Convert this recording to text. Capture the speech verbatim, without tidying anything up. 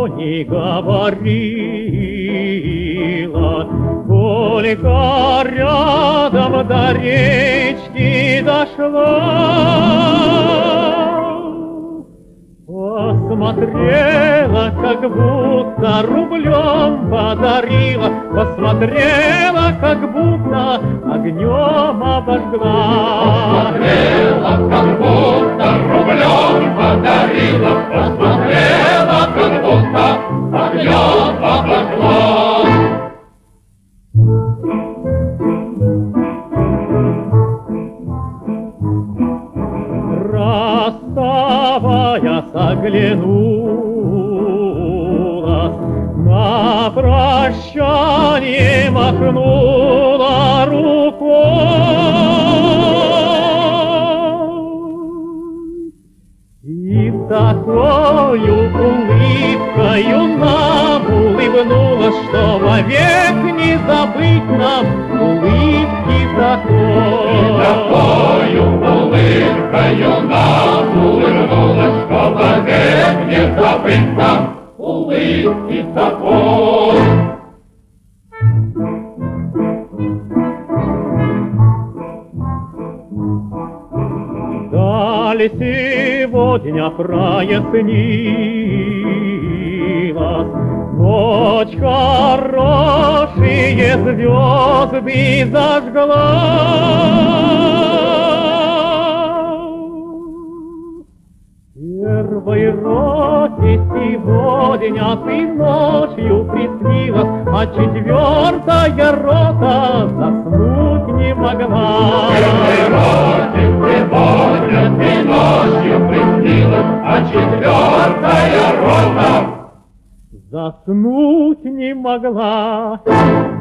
никто не говорила, только рядом до речки дошла. Посмотрела, как будто рублем подарила, посмотрела, как будто огнем обожгла. Посмотрела, как будто рублем подарила, посмотрела, как будто огнем обожгла. Расставаясь, оглянулась, на прощание махнула рукой. И такою улыбкою нам улыбнулась, что вовек не забыть нам улыбки такой. И такою улыбкою нам улыбнулась, что вовек не забыть нам улыбки такой. Даль сегодня прояснилась, ночь хорошие звезды зажгла. Первой роте сегодня ты ночью приснилась, а четвертая рота заснуть не могла. Первой роте сегодня ты ночью приснилась, а четвертая рота заснуть не могла.